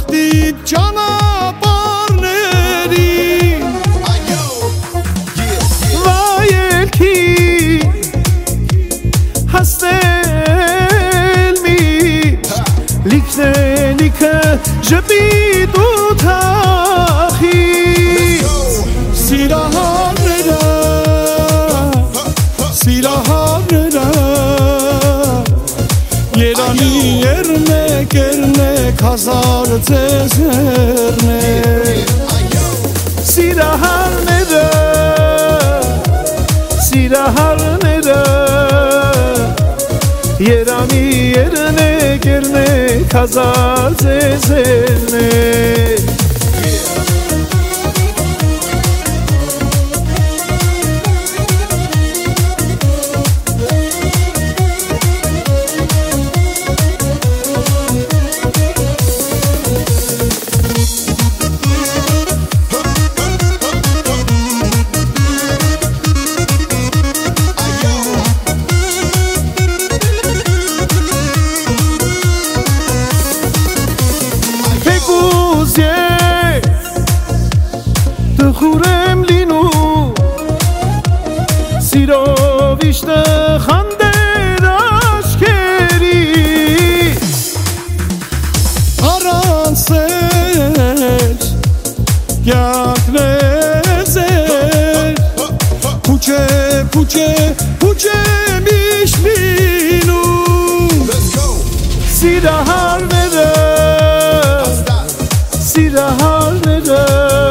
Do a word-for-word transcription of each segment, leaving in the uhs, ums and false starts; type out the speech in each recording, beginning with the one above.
Ախտի ճանապարհների վայելքի հասնել մի լիքն է լիքը ժպիտ ու թախի սիրահարները սիրահարները Երանի երնեք երնեք հազար ձեզերնեք Սիրահարները Սիրահարները Երանի երնեք երնեք հազար ձեզերնեք Տխուրեմ լինու Սիրով իշտը խանդեր աչքերից Առանց սեր կյանքն է ձեր Փուչե, փուչե, փուչե միշտ լինում Սիրահարները Սիրահարները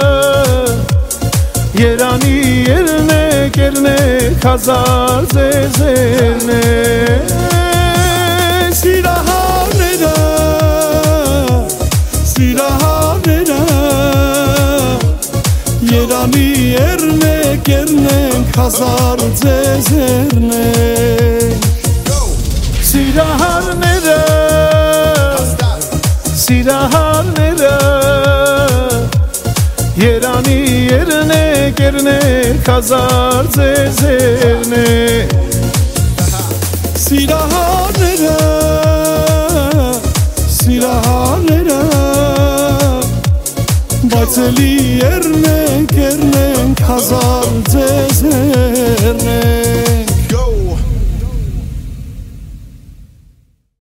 Երանի երնեք երնեք հազար ձեզերնեք Սիրահարները Սիրահարները Երանի երնեք երնեք հազար ձեզերնեք Սիրահարները Սիրահարները Երանի երնեք երնեք հազար ձեզերնեք Սիրահարները Սիրահարները Բայց էլի երնեք երնեք հազար ձեզերնեք